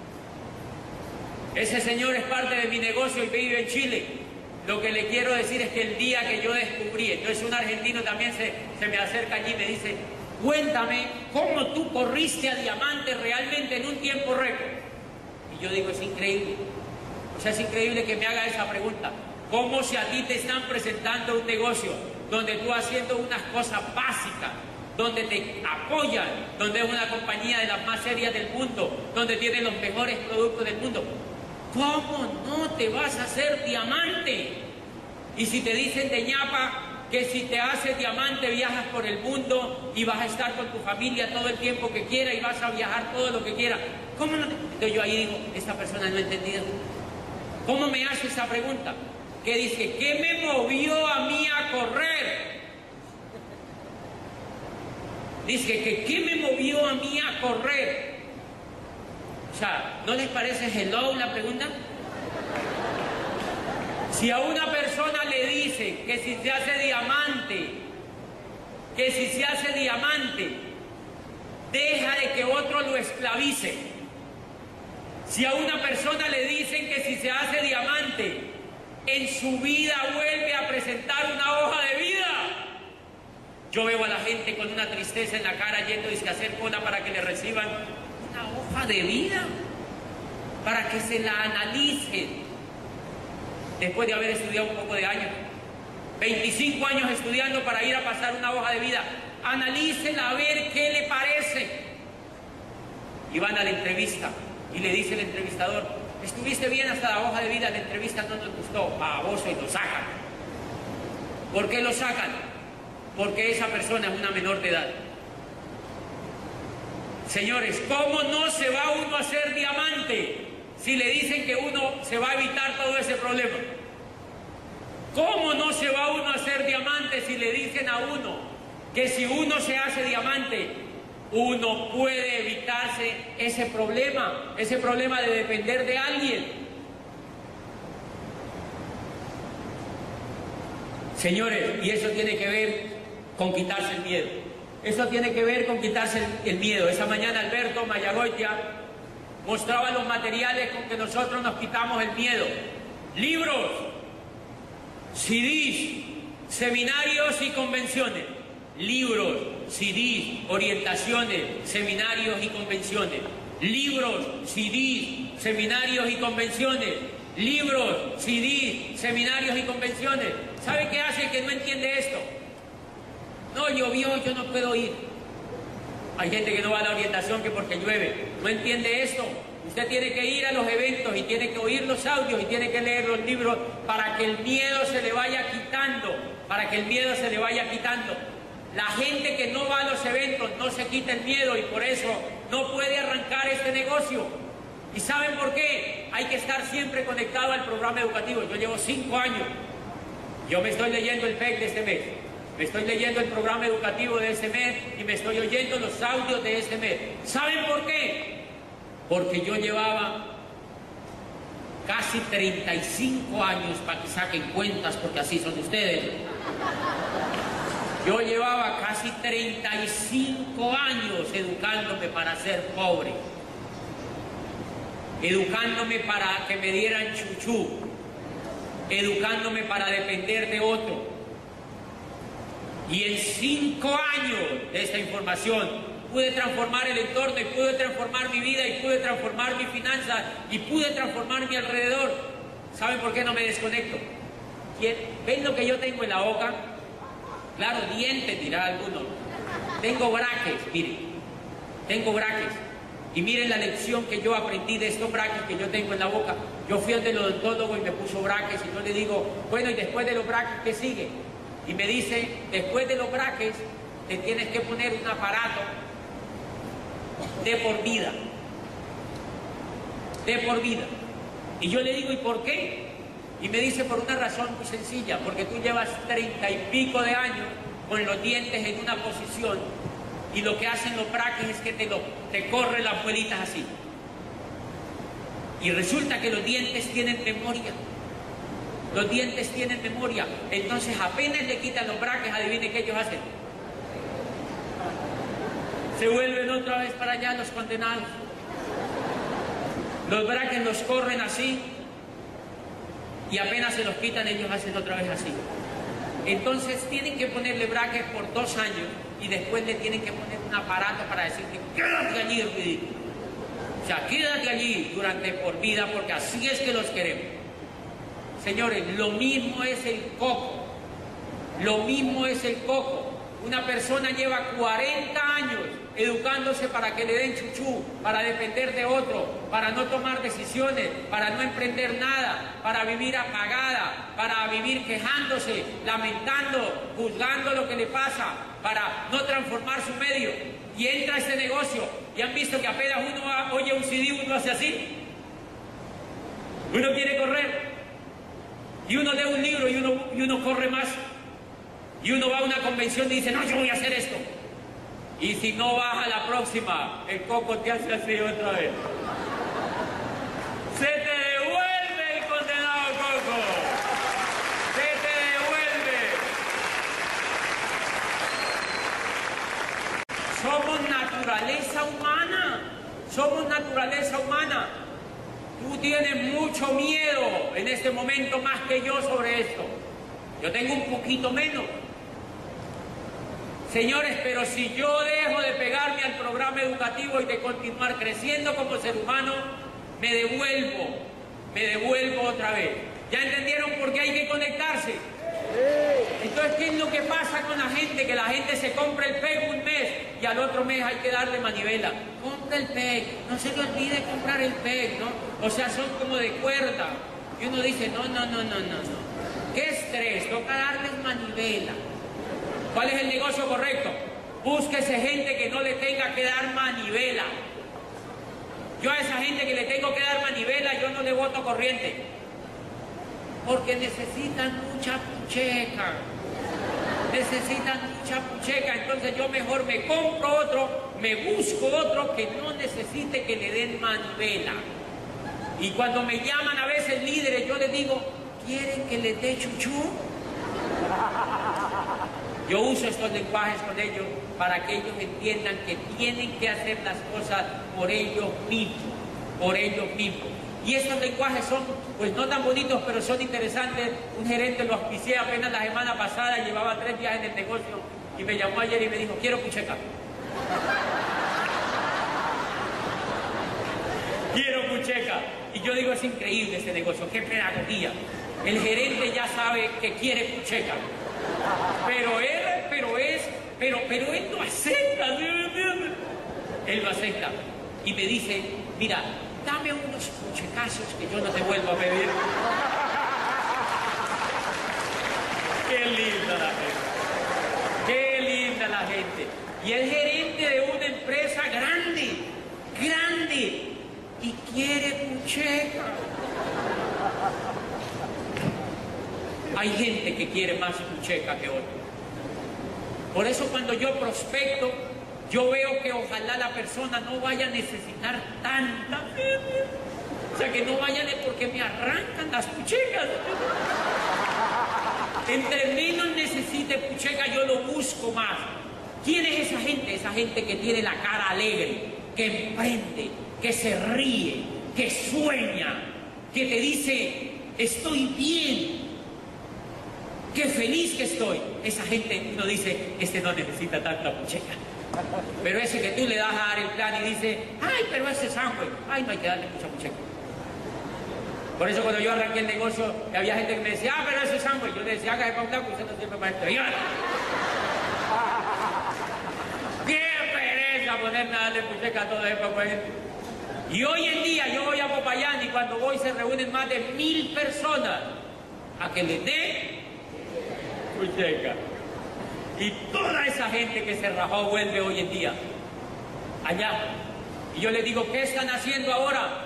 Ese señor es parte de mi negocio y vive en Chile. Lo que le quiero decir es que el día que yo descubrí, entonces un argentino también se, se me acerca allí y me dice, cuéntame cómo tú corriste a diamante realmente en un tiempo récord. Y yo digo, es increíble. O sea, es increíble que me haga esa pregunta. ¿Cómo si a ti te están presentando un negocio donde tú haciendo unas cosas básicas, donde te apoyan, donde es una compañía de las más serias del mundo, donde tiene los mejores productos del mundo, ¿cómo no te vas a hacer diamante? Y si te dicen de ñapa que si te haces diamante viajas por el mundo y vas a estar con tu familia todo el tiempo que quieras y vas a viajar todo lo que quieras, ¿cómo no te... Entonces yo ahí digo, esta persona no ha entendido. ¿Cómo me hace esa pregunta? Que dice, ¿qué me movió a mí a correr? Dice que ¿qué me movió a mí a correr? O sea, ¿no les parece hello la pregunta? Si a una persona le dicen que si se hace diamante, que si se hace diamante, deja de que otro lo esclavice. Si a una persona le dicen que si se hace diamante, en su vida vuelve a presentar una hoja de vida. Yo veo a la gente con una tristeza en la cara yendo a hacer cola para que le reciban una hoja de vida, para que se la analicen. después de haber estudiado un poco de años. veinticinco años estudiando para ir a pasar una hoja de vida. Analícela a ver qué le parece. Y van a la entrevista y le dice el entrevistador, estuviste bien hasta la hoja de vida, la entrevista no nos gustó, baboso, y lo sacan. ¿Por qué lo sacan? Porque esa persona es una menor de edad. Señores, ¿cómo no se va uno a hacer diamante si le dicen que uno se va a evitar todo ese problema? ¿Cómo no se va uno a hacer diamante si le dicen a uno que si uno se hace diamante, uno puede evitarse ese problema, ese problema de depender de alguien? Señores, y eso tiene que ver con quitarse el miedo. Eso tiene que ver con quitarse el, el miedo. Esa mañana Alberto Mayagoitia mostraba los materiales con que nosotros nos quitamos el miedo. Libros, C Ds, seminarios y convenciones. Libros, C Ds, orientaciones, seminarios y convenciones. Libros, C Ds, seminarios y convenciones. Libros, C Ds, seminarios y convenciones. ¿Sabe qué hace el que no entiende esto? No, llovió, yo no puedo ir. Hay gente que no va a la orientación que porque llueve. No entiende esto. Usted tiene que ir a los eventos y tiene que oír los audios y tiene que leer los libros para que el miedo se le vaya quitando. Para que el miedo se le vaya quitando. La gente que no va a los eventos no se quita el miedo y por eso no puede arrancar este negocio. ¿Y saben por qué? Hay que estar siempre conectado al programa educativo. Yo llevo cinco años. Yo me estoy leyendo el P E C de este mes. Me estoy leyendo el programa educativo de este mes y me estoy oyendo los audios de este mes. ¿Saben por qué? Porque yo llevaba casi treinta y cinco años, para que saquen cuentas, porque así son ustedes. Yo llevaba casi treinta y cinco años educándome para ser pobre. Educándome para que me dieran chuchú. Educándome para depender de otro. Y en cinco años de esta información pude transformar el entorno y pude transformar mi vida y pude transformar mi finanza y pude transformar mi alrededor. ¿Saben por qué no me desconecto? ¿Ven lo que yo tengo en la boca? Claro, dientes, dirá alguno. Tengo braques, miren. Tengo braques. Y miren la lección que yo aprendí de estos braques que yo tengo en la boca. Yo fui al del odontólogo y me puso braques y yo le digo, bueno, ¿y después de los braques qué sigue? Y me dice, después de los braques, te tienes que poner un aparato de por vida. De por vida. Y yo le digo, ¿y por qué? Y me dice, por una razón muy sencilla, porque tú llevas treinta y pico de años con los dientes en una posición y lo que hacen los braques es que te, lo, te corren las muelitas así. Y resulta que los dientes tienen memoria. Los dientes tienen memoria. Entonces apenas le quitan los braques, adivine qué ellos hacen. Se vuelven otra vez para allá los condenados. Los braques los corren así y apenas se los quitan, ellos hacen otra vez así. Entonces tienen que ponerle braques por dos años y después le tienen que poner un aparato para decirle, quédate allí, ridículo. O sea, quédate allí durante por vida porque así es que los queremos. Señores, lo mismo es el coco. Lo mismo es el coco. Una persona lleva cuarenta años educándose para que le den chuchú, para depender de otro, para no tomar decisiones, para no emprender nada, para vivir apagada, para vivir quejándose, lamentando, juzgando lo que le pasa, para no transformar su medio. Y entra a este negocio y han visto que apenas uno oye un C D, uno hace así. Uno quiere correr. Y uno lee un libro y uno, y uno corre más. Y uno va a una convención y dice, no, yo voy a hacer esto. Y si no vas a la próxima, el coco te hace así otra vez. Se te devuelve el condenado coco. Se te devuelve. Somos naturaleza humana. Somos naturaleza humana. Tú tienes mucho miedo en este momento más que yo sobre esto. Yo tengo un poquito menos. Señores, pero si yo dejo de pegarme al programa educativo y de continuar creciendo como ser humano, me devuelvo, me devuelvo otra vez. ¿Ya entendieron por qué hay que conectarse? Entonces, ¿qué es lo que pasa con la gente? Que la gente se compra el P E G un mes y al otro mes hay que darle manivela. Compra el P E G, no se le olvide comprar el P E G, ¿no? O sea, son como de cuerda. Y uno dice, no, no, no, no, no, no. ¿Qué estrés? Toca darles manivela. ¿Cuál es el negocio correcto? Búsquese gente que no le tenga que dar manivela. Yo a esa gente que le tengo que dar manivela, yo no le boto corriente. Porque necesitan mucha pucheca. Necesitan mucha pucheca. Entonces yo mejor me compro otro, me busco otro que no necesite que le den manivela. Y cuando me llaman a veces líderes, yo les digo, ¿quieren que les dé chuchú? Yo uso estos lenguajes con ellos para que ellos entiendan que tienen que hacer las cosas por ellos mismos, por ellos mismos. Y estos lenguajes son, pues no tan bonitos, pero son interesantes. Un gerente lo auspicié apenas la semana pasada, llevaba tres días en el negocio y me llamó ayer y me dijo, quiero pucheca. Quiero pucheca. Y yo digo, es increíble este negocio, qué pedagogía. El gerente ya sabe que quiere pucheca. Pero él, pero es, pero, pero él no acepta, ¿sí me entiendes? Él lo acepta. Y me dice, mira, dame unos puchecazos que yo no te vuelvo a pedir. Qué linda la gente. Qué linda la gente. Y el gerente de una empresa grande, grande, y quiere pucheca. Hay gente que quiere más pucheca que otra. Por eso cuando yo prospecto, yo veo que ojalá la persona no vaya a necesitar tanta. O sea, que no vayan porque me arrancan las puchecas. Entre menos necesite pucheca, yo lo busco más. ¿Quién es esa gente? Esa gente que tiene la cara alegre, que emprende, que se ríe, que sueña, que te dice, estoy bien. ¡Qué feliz que estoy! Esa gente, uno dice, este no necesita tanta pucheca. Pero ese que tú le das a dar el plan y dice, ¡ay, pero ese es sangre! ¡Ay, no hay que darle mucha pucheca! Por eso cuando yo arranqué el negocio, había gente que me decía, ¡ah, pero ese es sangre! Yo le decía, hágase para un lado, usted no sirve para esto. ¡Qué pereza ponerme a darle pucheca a toda esa gente! Y hoy en día yo voy a Popayán y cuando voy se reúnen más de mil personas a que les dé pucheca. Y toda esa gente que se rajó vuelve hoy en día allá. Y yo les digo, ¿qué están haciendo ahora?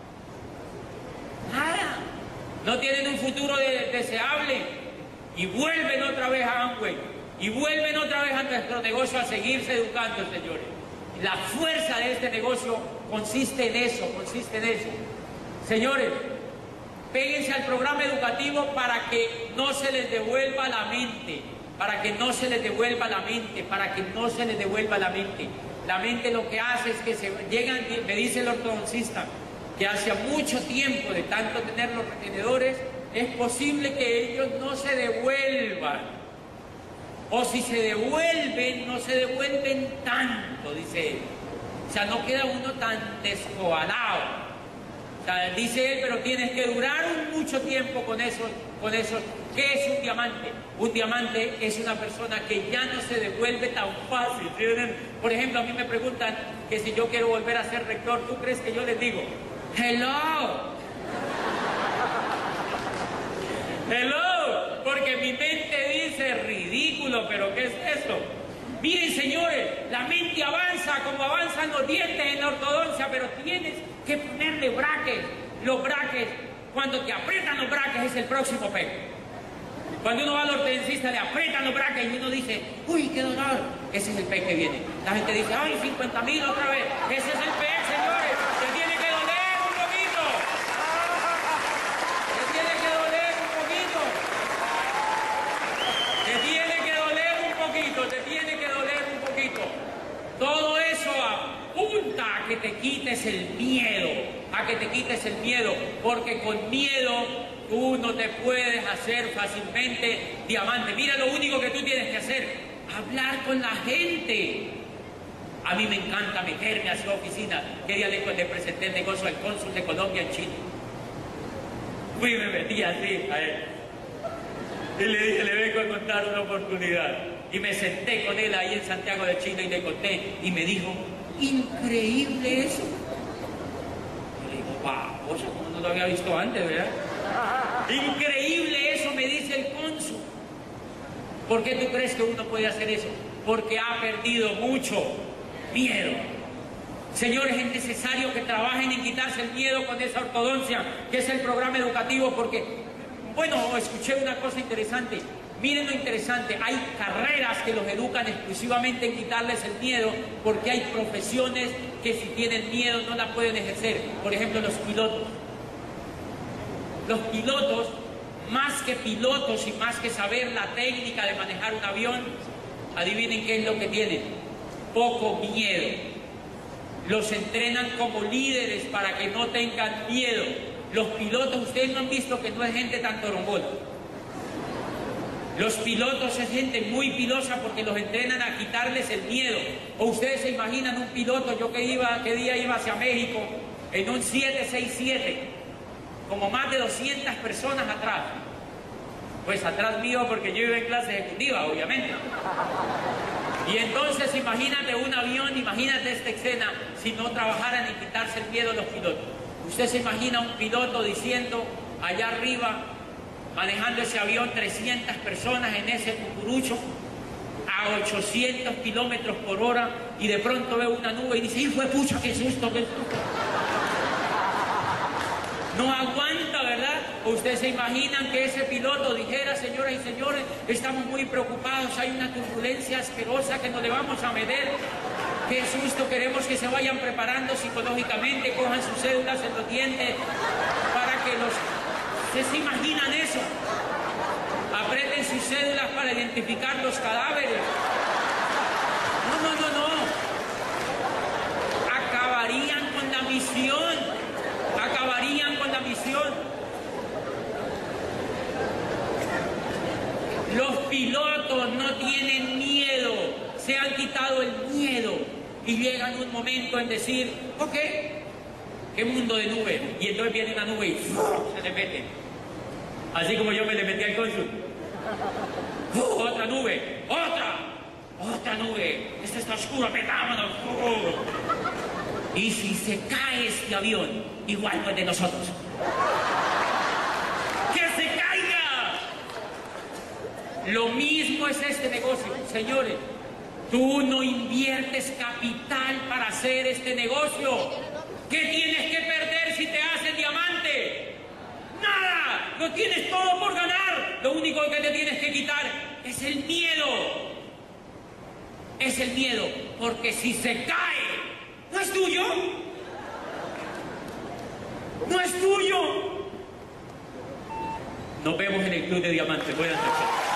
Nada. No tienen un futuro de, deseable. Y vuelven otra vez a Amway. Y vuelven otra vez a nuestro negocio a seguirse educando, señores. La fuerza de este negocio consiste en eso, consiste en eso. Señores, péguense al programa educativo para que no se les devuelva la mente, para que no se les devuelva la mente, para que no se les devuelva la mente. La mente lo que hace es que se llegan, me dice el ortodoncista, que hace mucho tiempo de tanto tener los retenedores, es posible que ellos no se devuelvan. O si se devuelven, no se devuelven tanto, dice él. O sea, no queda uno tan descobalado. O sea, dice él, pero tienes que durar un mucho tiempo con esos, con esos. ¿Qué es un diamante? Un diamante es una persona que ya no se devuelve tan fácil. ¿Tienen? Por ejemplo, a mí me preguntan que si yo quiero volver a ser rector, ¿tú crees que yo les digo, hello? Hello, porque mi mente dice, ridículo, pero ¿qué es eso? Miren, señores, la mente avanza como avanzan los dientes en la ortodoncia, pero tienes que ponerle brackets. Los brackets, cuando te aprietan los brackets es el próximo P E G. Cuando uno va al ortodoncista le aprietan los brackets y uno dice, uy, qué dolor, ese es el P E G que viene. La gente dice, ay, cincuenta mil otra vez, ese es el P E G, señores, te tiene que doler un poquito. Te tiene que doler un poquito. Te tiene que doler un poquito, te tiene que doler un poquito. Todo eso apunta a que te quites el miedo, a que te quites el miedo, porque con miedo tú no te puedes hacer fácilmente diamante. Mira lo único que tú tienes que hacer, hablar con la gente. A mí me encanta meterme a su oficina. ¿Qué día le, le presenté el negocio al cónsul de Colombia en Chile? Fui y me metí así a él. Y le dije, le vengo a contar una oportunidad. Y me senté con él ahí en Santiago de Chile y le conté. Y me dijo, increíble eso. Y le digo, wow, cosa como no lo había visto antes, ¿verdad? Increíble eso, me dice el cónsul. ¿Por qué tú crees que uno puede hacer eso? Porque ha perdido mucho miedo. Señores, es necesario que trabajen en quitarse el miedo con esa ortodoncia, que es el programa educativo, porque, bueno, escuché una cosa interesante. Miren lo interesante, hay carreras que los educan exclusivamente en quitarles el miedo, porque hay profesiones que si tienen miedo no la pueden ejercer. Por ejemplo, los pilotos. Los pilotos, más que pilotos y más que saber la técnica de manejar un avión, adivinen qué es lo que tienen: poco miedo. Los entrenan como líderes para que no tengan miedo. Los pilotos, ustedes no han visto que no es gente tan torombona. Los pilotos es gente muy pilosa porque los entrenan a quitarles el miedo. O ustedes se imaginan un piloto, yo que iba, qué día iba hacia México, en un siete seis siete, como más de doscientas personas atrás. Pues atrás mío porque yo iba en clase ejecutiva, obviamente. Y entonces imagínate un avión, imagínate esta escena, si no trabajaran en quitarse el miedo los pilotos. Usted se imagina un piloto diciendo allá arriba, manejando ese avión, trescientas personas en ese cucurucho, a ochocientos kilómetros por hora, y de pronto ve una nube y dice, ¡hijo de pucha, qué susto, qué susto! No aguanta, ¿verdad? ¿O ustedes se imaginan que ese piloto dijera, señoras y señores, estamos muy preocupados, hay una turbulencia asquerosa que no le vamos a meter? Qué susto, queremos que se vayan preparando psicológicamente, cojan sus cédulas en los dientes para que los... ¿Ustedes se imaginan eso? Aprieten sus cédulas para identificar los cadáveres. No, no, no, no. Acabarían con la misión. Acabarían con la misión. Los pilotos no tienen miedo, se han quitado el miedo y llegan un momento en decir, ok, qué mundo de nube. Y entonces viene una nube y ¡fum! Se le mete. Así como yo me le metí al cónsul. ¡Uh! Otra nube, otra, otra nube. Esta está oscura, metámonos. ¡Uh! Y si se cae este avión, igual no es de nosotros. ¡Que se caiga! Lo mismo es este negocio, señores. Tú no inviertes capital para hacer este negocio. ¿Qué tienes que perder si te haces diamante? ¡Nada! Lo tienes todo por ganar. Lo único que te tienes que quitar es el miedo. Es el miedo, porque si se cae, ¿no es tuyo? ¿No es tuyo? Nos vemos en el Club de Diamantes. Buenas noches.